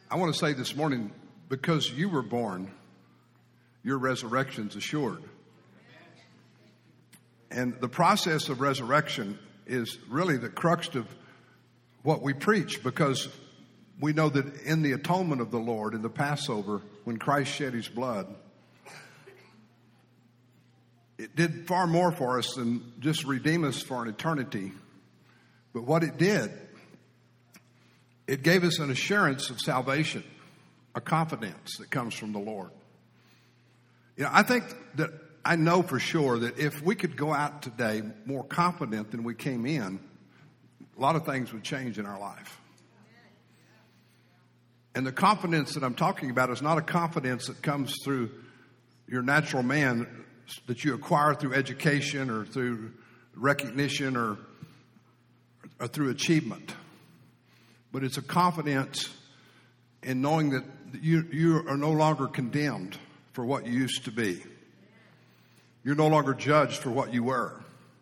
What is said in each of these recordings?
I want to say this morning, because you were born, your resurrection's assured. And the process of resurrection is really the crux of what we preach, because we know that in the atonement of the Lord, in the Passover, when Christ shed his blood, it did far more for us than just redeem us for an eternity. But what it did, it gave us an assurance of salvation, a confidence that comes from the Lord. You know, I think that I know for sure that if we could go out today more confident than we came in, a lot of things would change in our life. And the confidence that I'm talking about is not a confidence that comes through your natural man that you acquire through education or through recognition or through achievement. But it's a confidence in knowing that you are no longer condemned for what you used to be. You're no longer judged for what you were.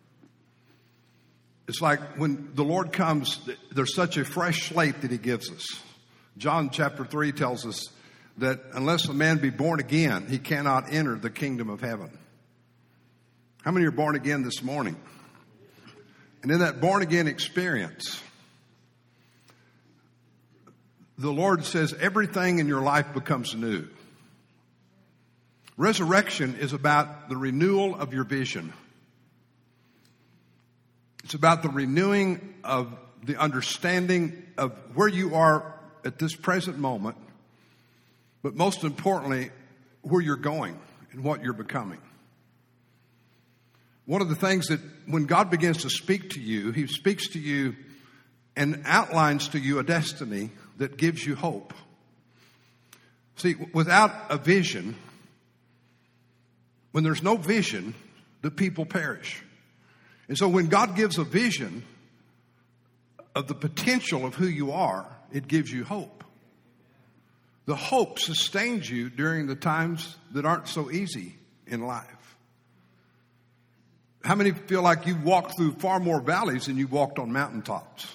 It's like when the Lord comes, there's such a fresh slate that he gives us. John chapter 3 tells us that unless a man be born again, he cannot enter the kingdom of heaven. How many are born again this morning? And in that born again experience, the Lord says everything in your life becomes new. Resurrection is about the renewal of your vision. It's about the renewing of the understanding of where you are at this present moment, but most importantly, where you're going and what you're becoming. One of the things that when God begins to speak to you, he speaks to you and outlines to you a destiny that gives you hope. See, without a vision, when there's no vision, the people perish. And so when God gives a vision of the potential of who you are, it gives you hope. The hope sustains you during the times that aren't so easy in life. How many feel like you've walked through far more valleys than you walked on mountaintops?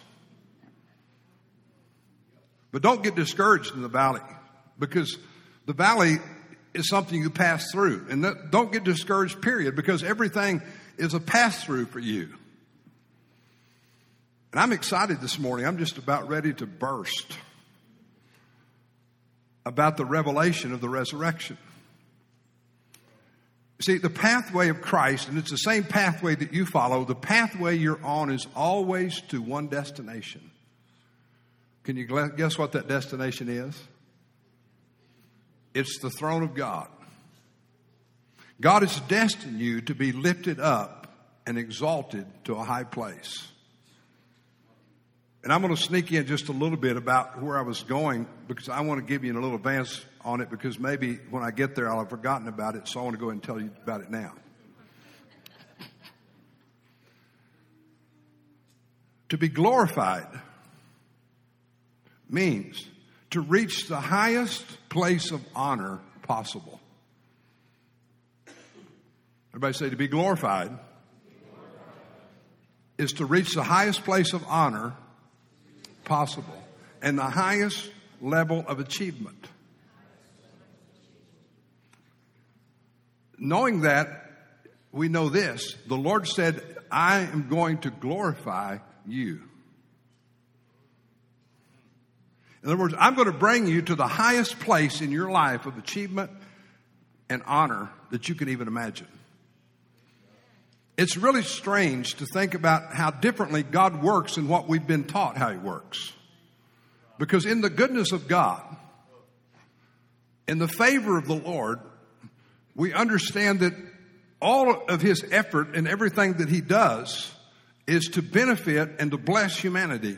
But don't get discouraged in the valley, because the valley is something you pass through. And don't get discouraged, period, because everything is a pass-through for you. And I'm excited this morning. I'm just about ready to burst about the revelation of the resurrection. See, the pathway of Christ, and it's the same pathway that you follow, the pathway you're on is always to one destination. Can you guess what that destination is? It's the throne of God. God has destined you to be lifted up and exalted to a high place. And I'm going to sneak in just a little bit about where I was going, because I want to give you a little advance on it, because maybe when I get there I'll have forgotten about it, so I want to go ahead and tell you about it now. To be glorified means to reach the highest place of honor possible. Everybody say, to be glorified is to reach the highest place of honor possible and the highest level of achievement. Knowing that, we know this. The Lord said, I am going to glorify you. In other words, I'm going to bring you to the highest place in your life of achievement and honor that you can even imagine. It's really strange to think about how differently God works than what we've been taught how he works. Because in the goodness of God, in the favor of the Lord, we understand that all of his effort and everything that he does is to benefit and to bless humanity.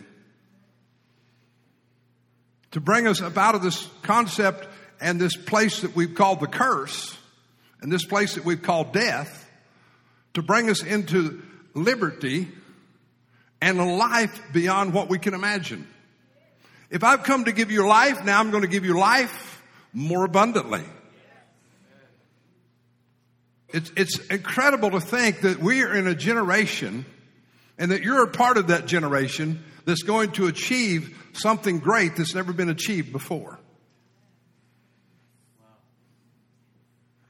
To bring us up out of this concept and this place that we've called the curse and this place that we've called death, to bring us into liberty and a life beyond what we can imagine. If I've come to give you life, now I'm going to give you life more abundantly. It's incredible to think that we are in a generation and that you're a part of that generation that's going to achieve something great that's never been achieved before.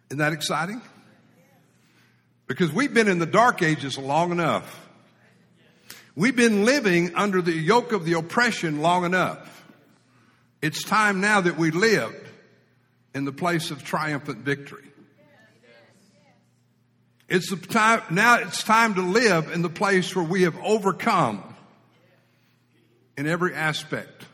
Isn't that exciting? Because we've been in the dark ages long enough. We've been living under the yoke of the oppression long enough. It's time now that we live in the place of triumphant victory. It's time to live in the place where we have overcome in every aspect.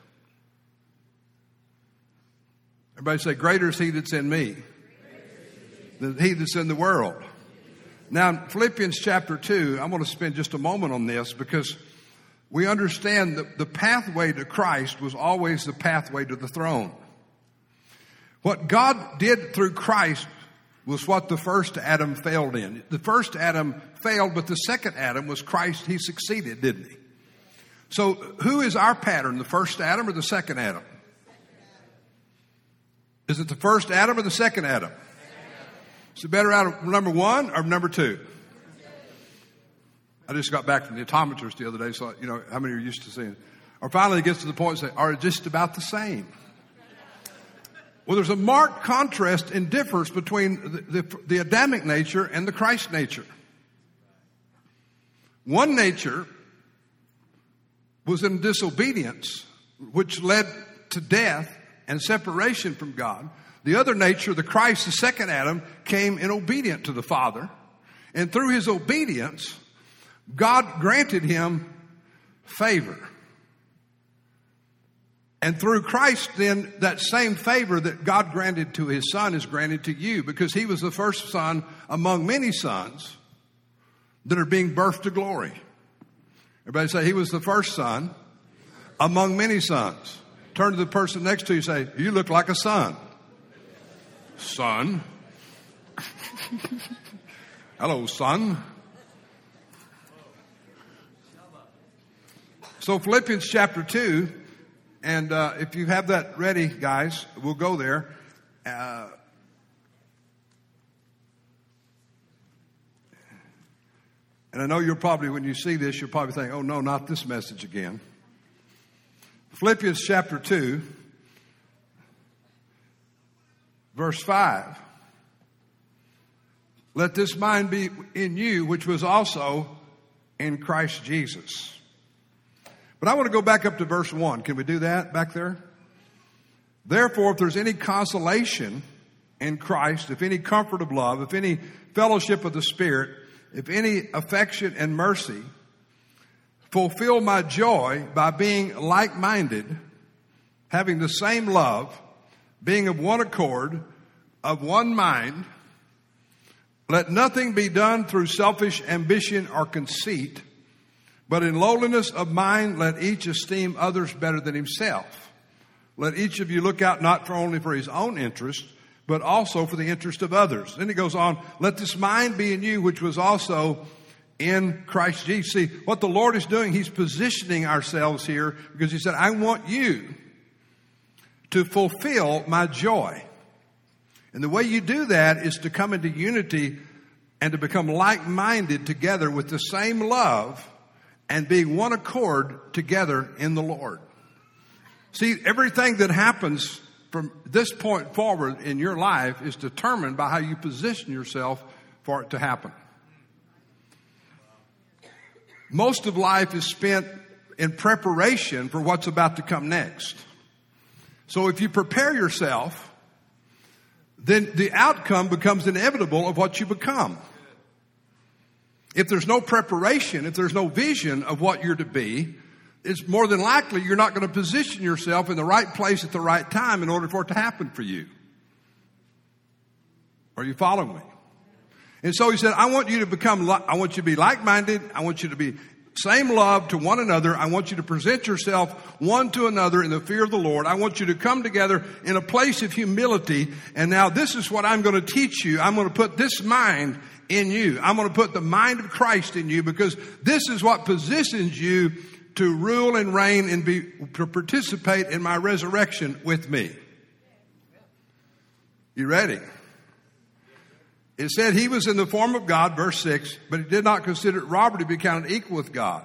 Everybody say, greater is he that's in me than he that's in the world. Now, in Philippians chapter 2, I want to spend just a moment on this because we understand that the pathway to Christ was always the pathway to the throne. What God did through Christ was what the first Adam failed in. The first Adam failed, but the second Adam was Christ. He succeeded, didn't he? So who is our pattern, the first Adam or the second Adam? Is it the first Adam or the second Adam? Is it better out of number one or number two? I just got back from the optometrist the other day, so you know how many are used to seeing it. Or finally it gets to the point and say, are just about the same? Well, there's a marked contrast and difference between the Adamic nature and the Christ nature. One nature was in disobedience, which led to death and separation from God. The other nature, the Christ, the second Adam, came in obedient to the Father. And through his obedience, God granted him favor. And through Christ, then, that same favor that God granted to his son is granted to you because he was the first son among many sons that are being birthed to glory. Everybody say, he was the first son among many sons. Turn to the person next to you and say, you look like a son. Son. Hello, son. So Philippians chapter 2, and if you have that ready, guys, we'll go there. And I know you'll probably, when you see this, you'll probably think, oh no, not this message again. Philippians chapter 2, verse 5. Let this mind be in you, which was also in Christ Jesus. But I want to go back up to verse 1. Can we do that back there? Therefore, if there's any consolation in Christ, if any comfort of love, if any fellowship of the Spirit, if any affection and mercy, fulfill my joy by being like-minded, having the same love, being of one accord, of one mind. Let nothing be done through selfish ambition or conceit, but in lowliness of mind let each esteem others better than himself. Let each of you look out not only for his own interest, but also for the interest of others. Then he goes on, let this mind be in you, which was also in Christ Jesus. See, what the Lord is doing, he's positioning ourselves here because he said, I want you to fulfill my joy. And the way you do that is to come into unity and to become like-minded together with the same love and being one accord together in the Lord. See, everything that happens from this point forward in your life is determined by how you position yourself for it to happen. Most of life is spent in preparation for what's about to come next. So if you prepare yourself, then the outcome becomes inevitable of what you become. If there's no preparation, if there's no vision of what you're to be, it's more than likely you're not going to position yourself in the right place at the right time in order for it to happen for you. Are you following me? And so he said, I want you to be like-minded. I want you to be same love to one another. I want you to present yourself one to another in the fear of the Lord. I want you to come together in a place of humility. And now this is what I'm going to teach you. I'm going to put this mind in you. I'm going to put the mind of Christ in you because this is what positions you to rule and reign and to participate in my resurrection with me. You ready? It said he was in the form of God, verse 6, but he did not consider it robbery to be counted equal with God.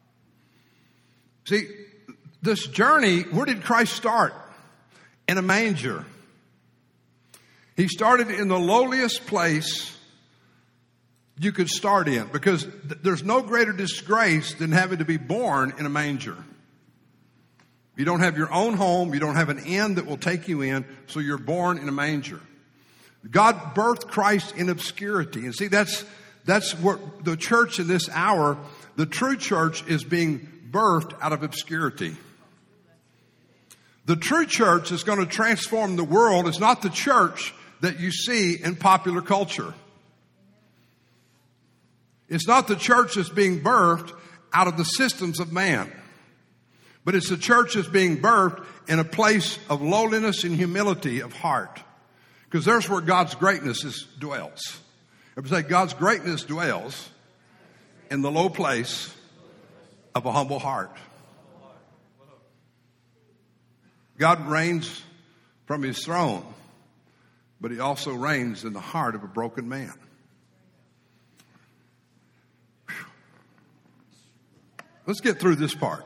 See, this journey, where did Christ start? In a manger. He started in the lowliest place you could start in, because there's no greater disgrace than having to be born in a manger. You don't have your own home. You don't have an inn that will take you in, so you're born in a manger. God birthed Christ in obscurity. And see, that's what the church in this hour, the true church, is being birthed out of obscurity. The true church is going to transform the world. It's not the church that you see in popular culture. It's not the church that's being birthed out of the systems of man, but it's the church that's being birthed in a place of lowliness and humility of heart, because there's where God's greatness dwells. Everybody say, God's greatness dwells in the low place of a humble heart. God reigns from his throne, but he also reigns in the heart of a broken man. Let's get through this part.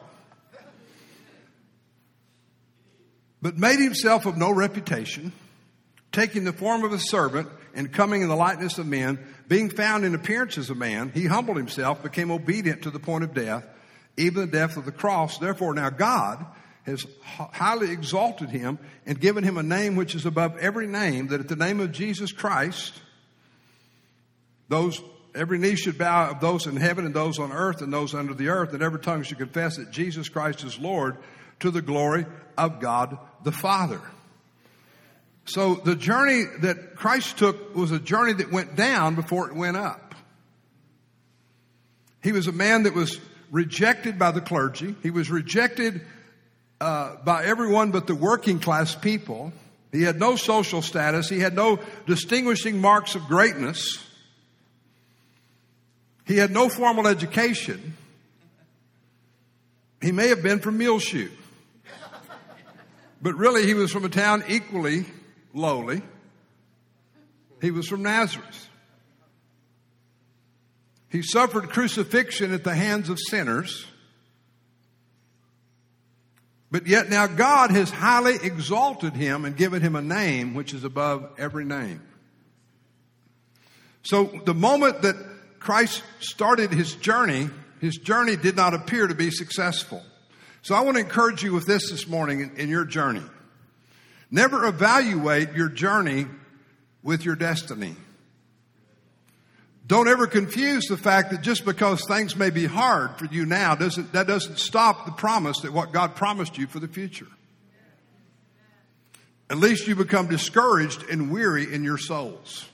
But made himself of no reputation, taking the form of a servant and coming in the likeness of men, being found in appearance as a man, he humbled himself, became obedient to the point of death, even the death of the cross. Therefore now God has highly exalted him and given him a name which is above every name, that at the name of Jesus Christ, every knee should bow, of those in heaven and those on earth and those under the earth, and every tongue should confess that Jesus Christ is Lord, to the glory of God the Father. So the journey that Christ took was a journey that went down before it went up. He was a man that was rejected by the clergy. He was rejected by everyone but the working class people. He had no social status. He had no distinguishing marks of greatness. He had no formal education. He may have been from Muleshoe, but really he was from a town equally lowly. He was from Nazareth. He suffered crucifixion at the hands of sinners. But yet now God has highly exalted him and given him a name which is above every name. So the moment that Christ started his journey did not appear to be successful. So I want to encourage you with this morning in your journey. Never evaluate your journey with your destiny. Don't ever confuse the fact that just because things may be hard for you now, that doesn't stop the promise that what God promised you for the future. At least you become discouraged and weary in your souls.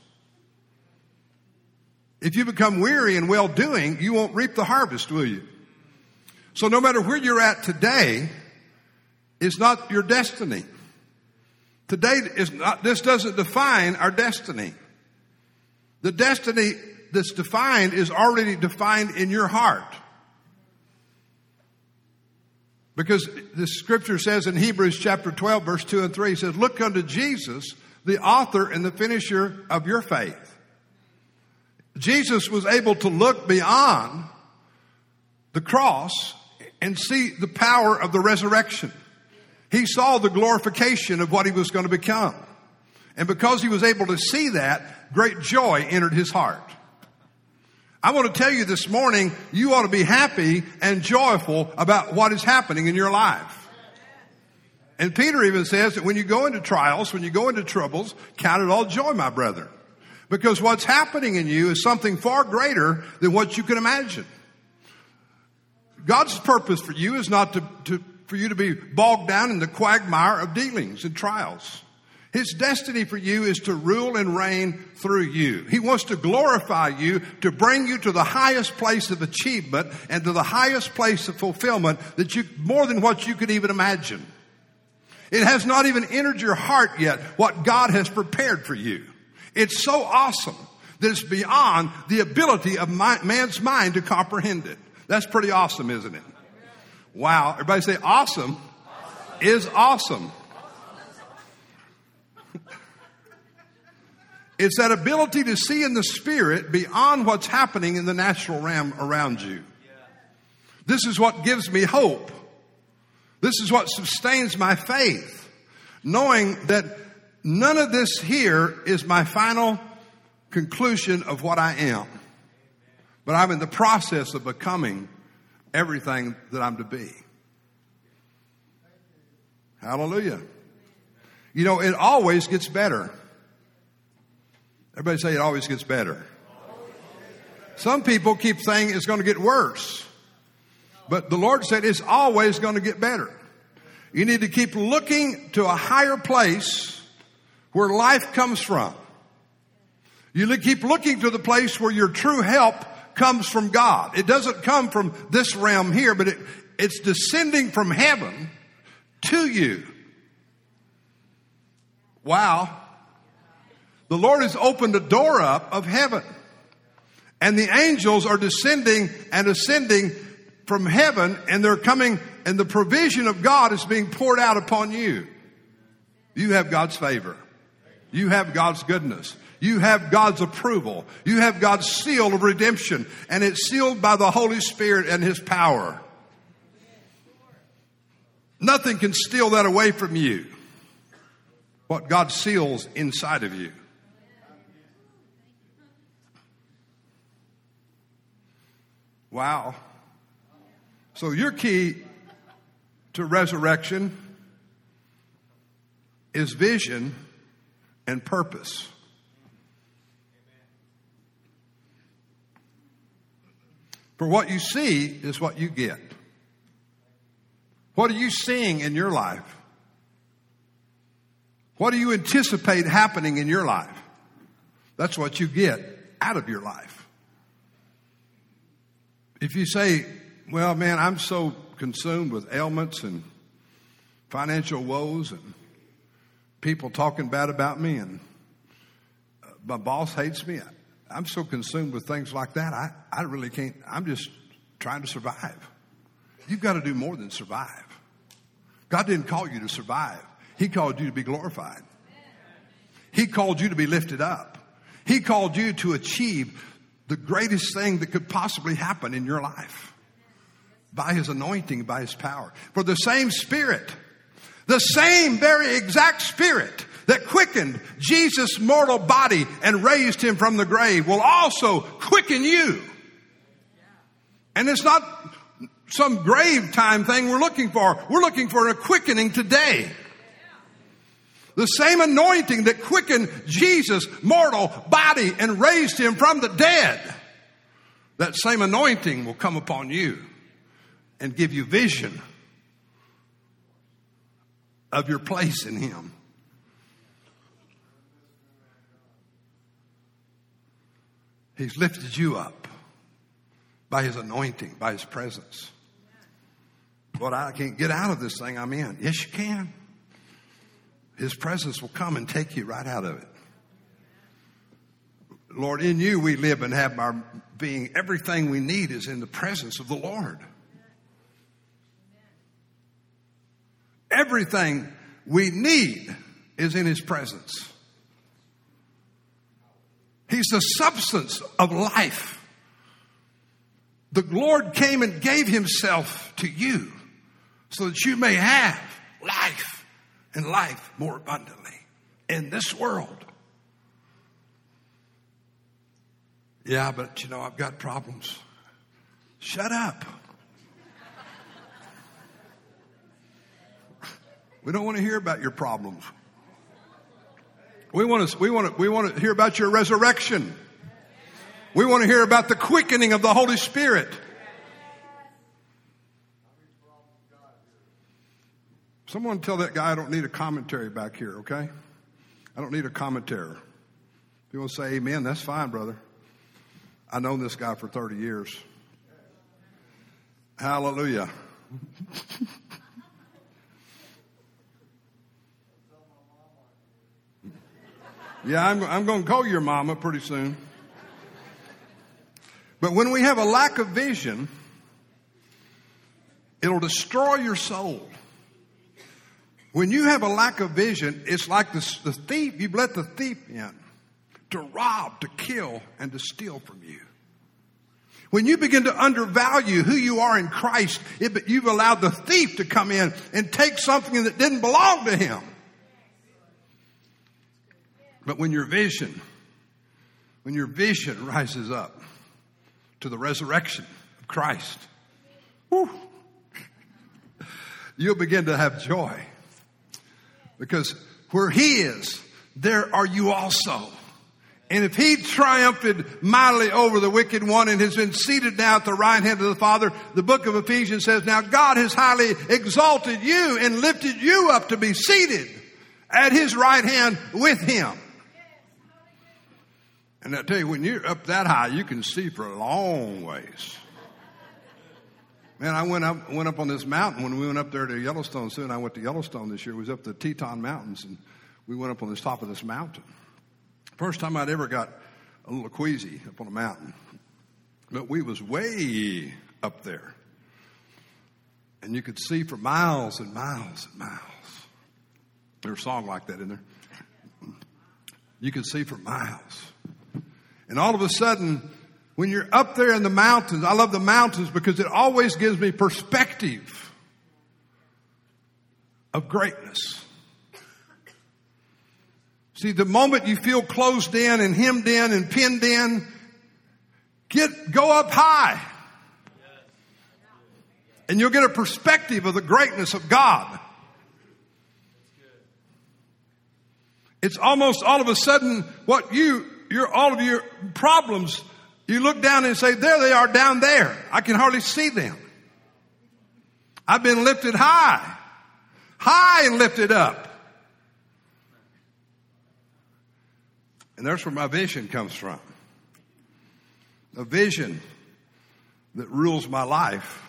If you become weary in well-doing, you won't reap the harvest, will you? So no matter where you're at today, it's not your destiny. Today this doesn't define our destiny. The destiny that's defined is already defined in your heart. Because the scripture says in Hebrews chapter 12, verse 2 and 3, it says, look unto Jesus, the author and the finisher of your faith. Jesus was able to look beyond the cross and see the power of the resurrection. He saw the glorification of what he was going to become. And because he was able to see that, great joy entered his heart. I want to tell you this morning, you ought to be happy and joyful about what is happening in your life. And Peter even says that when you go into trials, when you go into troubles, count it all joy, my brethren. Because what's happening in you is something far greater than what you can imagine. God's purpose for you is not for you to be bogged down in the quagmire of dealings and trials. His destiny for you is to rule and reign through you. He wants to glorify you, to bring you to the highest place of achievement and to the highest place of fulfillment more than what you could even imagine. It has not even entered your heart yet what God has prepared for you. It's so awesome that it's beyond the ability of man's mind to comprehend it. That's pretty awesome, isn't it? Wow. Everybody say awesome is awesome. It's that ability to see in the spirit beyond what's happening in the natural realm around you. This is what gives me hope. This is what sustains my faith. Knowing that none of this here is my final conclusion of what I am. But I'm in the process of becoming everything that I'm to be. Hallelujah. You know, it always gets better. Everybody say it always gets better. Some people keep saying it's going to get worse. But the Lord said it's always going to get better. You need to keep looking to a higher place where life comes from. You keep looking to the place where your true help comes from God. It doesn't come from this realm here, but it's descending from heaven to you. Wow. The Lord has opened the door up of heaven. And the angels are descending and ascending from heaven, and they're coming, and the provision of God is being poured out upon you. You have God's favor. You have God's goodness. You have God's approval. You have God's seal of redemption, and it's sealed by the Holy Spirit and His power. Nothing can steal that away from you. What God seals inside of you. Wow. So your key to resurrection is vision and purpose. For what you see is what you get. What are you seeing in your life? What do you anticipate happening in your life? That's what you get out of your life. If you say, well, man, I'm so consumed with ailments and financial woes and people talking bad about me and my boss hates me. I'm so consumed with things like that. I really can't. I'm just trying to survive. You've got to do more than survive. God didn't call you to survive. He called you to be glorified. He called you to be lifted up. He called you to achieve the greatest thing that could possibly happen in your life by His anointing, by His power. For the same Spirit, the same very exact Spirit that quickened Jesus' mortal body and raised Him from the grave will also quicken you. And it's not some grave time thing we're looking for. We're looking for a quickening today. The same anointing that quickened Jesus' mortal body and raised Him from the dead, that same anointing will come upon you and give you vision of your place in Him. He's lifted you up by His anointing, by His presence. But I can't get out of this thing I'm in. Yes, you can. His presence will come and take you right out of it. Lord, in you we live and have our being. Everything we need is in the presence of the Lord. Everything we need is in His presence. He's the substance of life. The Lord came and gave Himself to you so that you may have life and life more abundantly in this world. Yeah, but you know, I've got problems. Shut up. We don't want to hear about your problems. We want to hear about your resurrection. We want to hear about the quickening of the Holy Spirit. Someone tell that guy I don't need a commentary back here, okay? I don't need a commentator. If you want to say amen, that's fine, brother. I've known this guy for 30 years. Hallelujah. Yeah, I'm going to call your mama pretty soon. But when we have a lack of vision, it'll destroy your soul. When you have a lack of vision, it's like the thief. You've let the thief in to rob, to kill, and to steal from you. When you begin to undervalue who you are in Christ, you've allowed the thief to come in and take something that didn't belong to him. But when your vision rises up to the resurrection of Christ, whew, you'll begin to have joy. Because where he is, there are you also. And if he triumphed mightily over the wicked one and has been seated now at the right hand of the Father, the book of Ephesians says, now God has highly exalted you and lifted you up to be seated at his right hand with him. And I tell you, when you're up that high, you can see for a long ways. Man, I went up on this mountain when we went up there to Yellowstone. Soon I went to Yellowstone this year. It was up the Teton Mountains, and we went up on the top of this mountain. First time I'd ever got a little queasy up on a mountain. But we was way up there. And you could see for miles and miles and miles. There's a song like that in there. You could see for miles. And all of a sudden, when you're up there in the mountains, I love the mountains because it always gives me perspective of greatness. See, the moment you feel closed in and hemmed in and pinned in, go up high. And you'll get a perspective of the greatness of God. It's almost all of a sudden all of your problems, you look down and say, there they are down there. I can hardly see them. I've been lifted high and lifted up. And that's where my vision comes from. A vision that rules my life.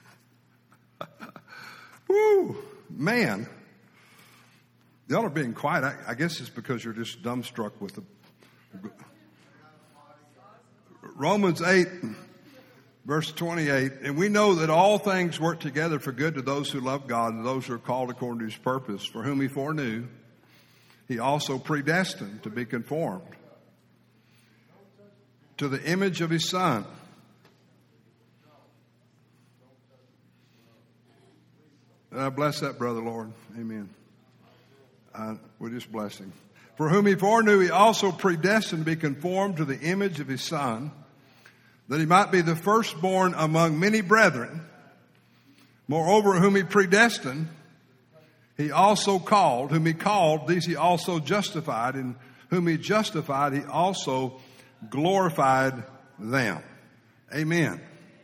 Woo, man. Y'all are being quiet. I guess it's because you're just dumbstruck with the Romans 8, verse 28. And we know that all things work together for good to those who love God and those who are called according to his purpose, for whom he foreknew, he also predestined to be conformed to the image of his Son. And I bless that brother, Lord. Amen. We're just blessing. For whom he foreknew, he also predestined to be conformed to the image of his Son, that he might be the firstborn among many brethren. Moreover, whom he predestined, he also called. Whom he called, these he also justified. And whom he justified, he also glorified them. Amen.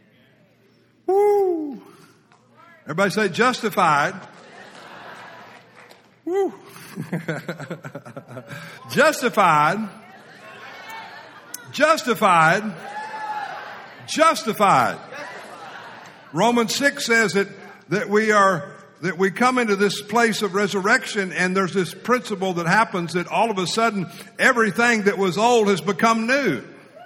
Woo! Everybody say justified. Woo! Justified. Justified. Justified. Romans 6 says that we come into this place of resurrection, and there's this principle that happens that all of a sudden everything that was old has become new.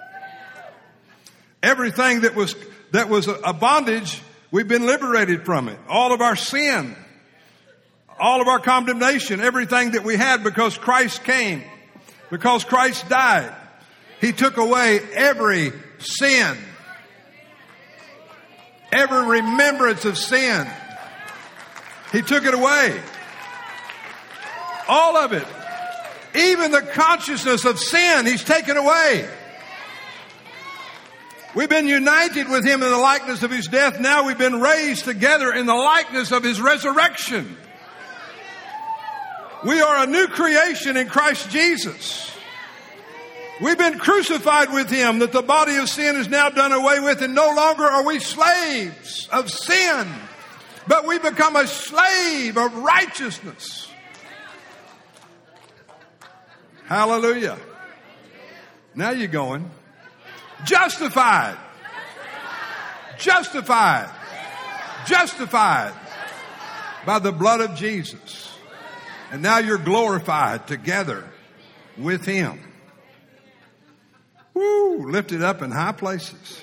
Everything that was a bondage, we've been liberated from it. All of our sin, all of our condemnation, everything that we had, because Christ came, because Christ died. He took away every sin, every remembrance of sin. He took it away. All of it. Even the consciousness of sin, he's taken away. We've been united with him in the likeness of his death. Now we've been raised together in the likeness of his resurrection. We are a new creation in Christ Jesus. We've been crucified with him, that the body of sin is now done away with, and no longer are we slaves of sin, but we become a slave of righteousness. Hallelujah. Now you're going. Justified. Justified. Justified by the blood of Jesus. And now you're glorified together with him. Woo, lifted up in high places.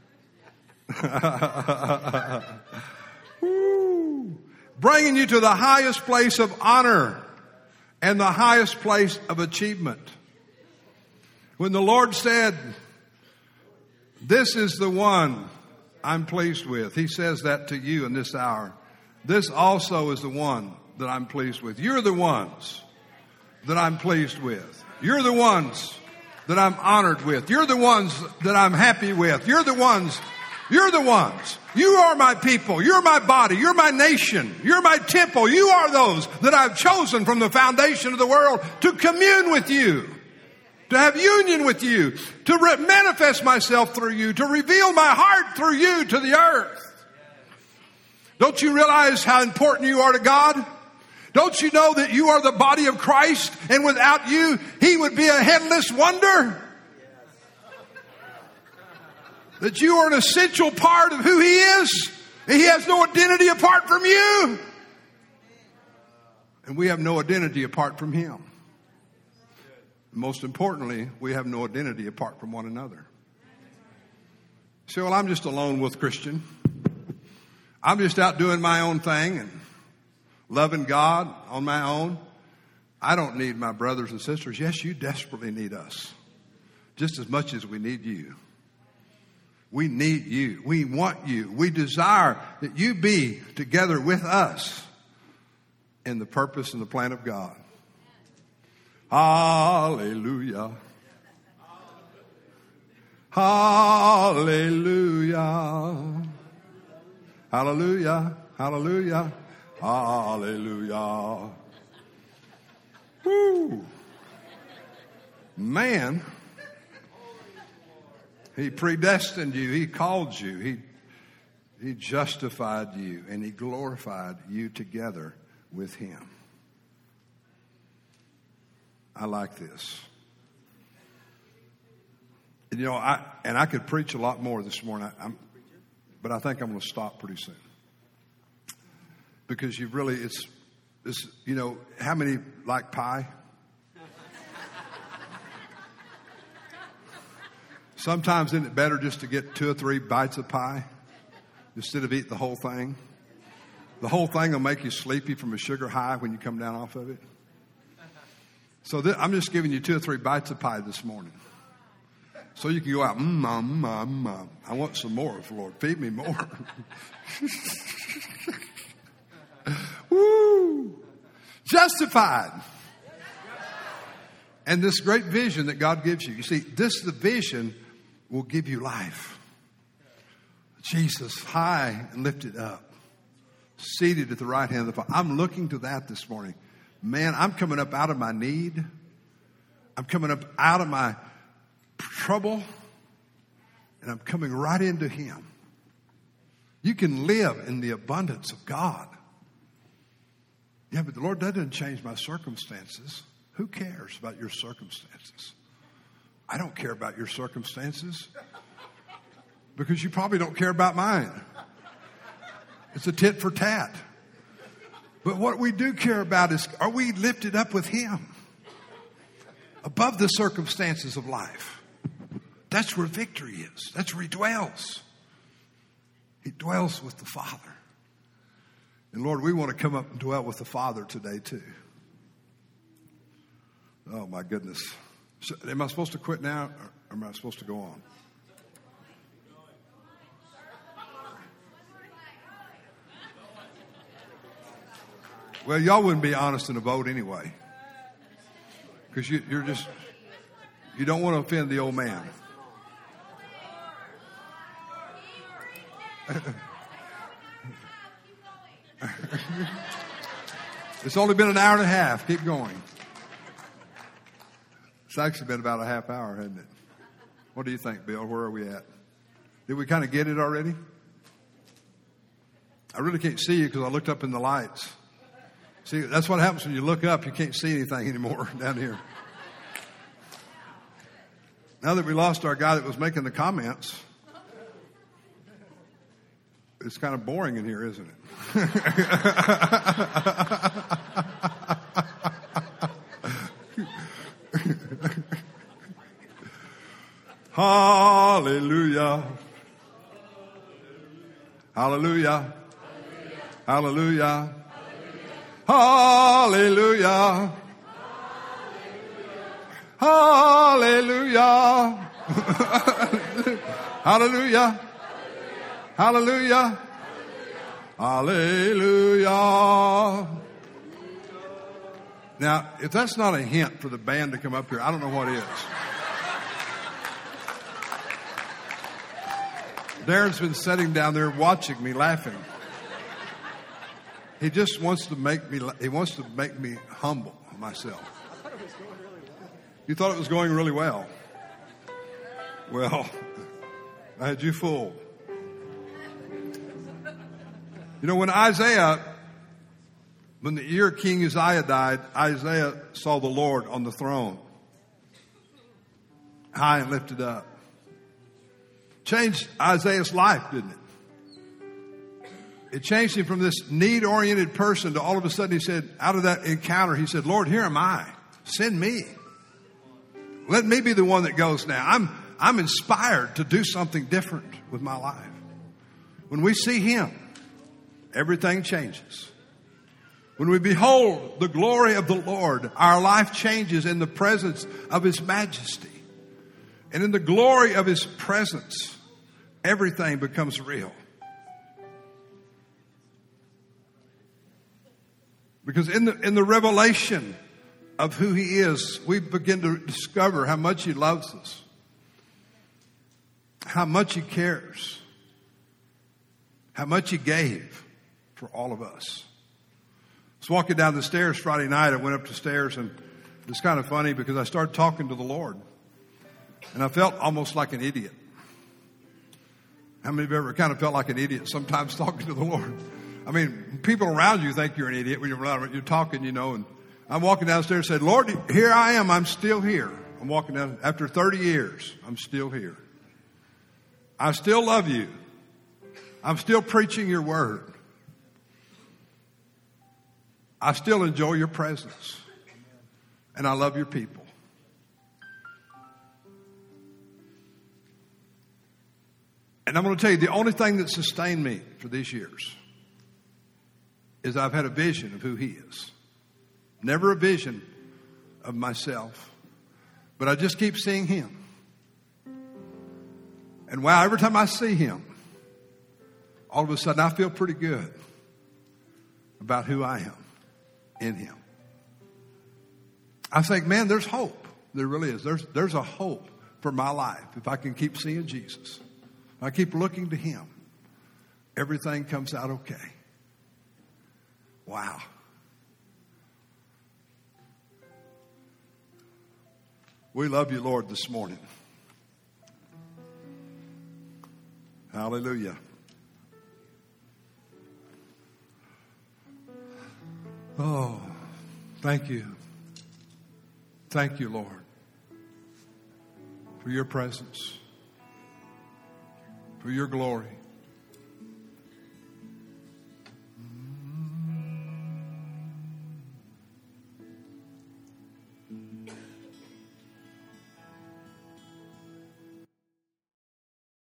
Woo, bringing you to the highest place of honor and the highest place of achievement. When the Lord said, this is the one I'm pleased with, he says that to you in this hour. This also is the one that I'm pleased with. You're the ones that I'm pleased with. You're the ones that I'm honored with. You're the ones that I'm happy with. You're the ones. You are my people. You're my body. You're my nation. You're my temple. You are those that I've chosen from the foundation of the world to commune with you, to have union with you, to manifest myself through you, to reveal my heart through you to the earth. Don't you realize how important you are to God? Don't you know that you are the body of Christ, and without you, He would be a headless wonder? That you are an essential part of who He is, and He has no identity apart from you. And we have no identity apart from Him. Most importantly, we have no identity apart from one another. You say, well, I'm just a lone wolf Christian. I'm just out doing my own thing and loving God on my own. I don't need my brothers and sisters. Yes, you desperately need us, just as much as we need you. We need you. We want you. We desire that you be together with us in the purpose and the plan of God. Hallelujah. Hallelujah. Hallelujah. Hallelujah. Hallelujah. Woo. Man, He predestined you. He called you. He justified you, and He glorified you together with Him. I like this. And, you know, I could preach a lot more this morning, but I think I'm going to stop pretty soon. Because you really, it's you know, how many like pie? Sometimes isn't it better just to get 2 or 3 bites of pie instead of eat the whole thing? The whole thing will make you sleepy from a sugar high when you come down off of it. So I'm just giving you 2 or 3 bites of pie this morning. So you can go out, I want some more, Lord. Feed me more. Woo! Justified. And this great vision that God gives you. You see, the vision will give you life. Jesus, high and lifted up, seated at the right hand of the Father. I'm looking to that this morning. Man, I'm coming up out of my need. I'm coming up out of my trouble. And I'm coming right into Him. You can live in the abundance of God. Yeah, but the Lord doesn't change my circumstances. Who cares about your circumstances? I don't care about your circumstances because you probably don't care about mine. It's a tit for tat. But what we do care about is, are we lifted up with Him above the circumstances of life? That's where victory is. That's where He dwells. He dwells with the Father. And Lord, we want to come up and dwell with the Father today too. Oh my goodness. So, am I supposed to quit now or am I supposed to go on? Well, y'all wouldn't be honest in a vote anyway. Because you don't want to offend the old man. It's only been an hour and a half. Keep going. It's actually been about a half hour, hasn't it? What do you think, Bill? Where are we at? Did we kind of get it already? I really can't see you because I looked up in the lights. See, that's what happens when you look up. You can't see anything anymore down here. Now that we lost our guy that was making the comments, it's kind of boring in here, isn't it? Hallelujah. Hallelujah. Hallelujah. Hallelujah. Hallelujah. Hallelujah. Hallelujah. Hallelujah. Now, if that's not a hint for the band to come up here, I don't know what is. Darren's been sitting down there watching me, laughing. He just wants to make me. He wants to make me humble myself. You thought it was going really well. Well, I had you fooled. You know, when the year King Uzziah died, Isaiah saw the Lord on the throne, high and lifted up. Changed Isaiah's life, didn't it? It changed him from this need-oriented person to all of a sudden he said, out of that encounter, he said, Lord, here am I. Send me. Let me be the one that goes now. I'm inspired to do something different with my life. When we see him, everything changes. When we behold the glory of the Lord, our life changes in the presence of his majesty. And in the glory of his presence, everything becomes real. Because in the revelation of who he is, we begin to discover how much he loves us, how much he cares, how much he gave for all of us. I was walking down the stairs Friday night. I went up the stairs, and it's kind of funny because I started talking to the Lord, and I felt almost like an idiot. How many of you ever kind of felt like an idiot sometimes talking to the Lord? I mean, people around you think you're an idiot when you're talking, you know. And I'm walking downstairs and said, Lord, here I am. I'm still here. I'm walking down. After 30 years, I'm still here. I still love you. I'm still preaching your word. I still enjoy your presence. And I love your people. And I'm going to tell you, the only thing that sustained me for these years is I've had a vision of who he is. Never a vision of myself. But I just keep seeing him. And wow, every time I see him, all of a sudden I feel pretty good about who I am in him. I think, man, there's hope. There really is. There's a hope for my life if I can keep seeing Jesus. If I keep looking to him, everything comes out okay. Wow. We love you, Lord, this morning. Hallelujah. Oh, thank you. Thank you, Lord, for your presence, for your glory.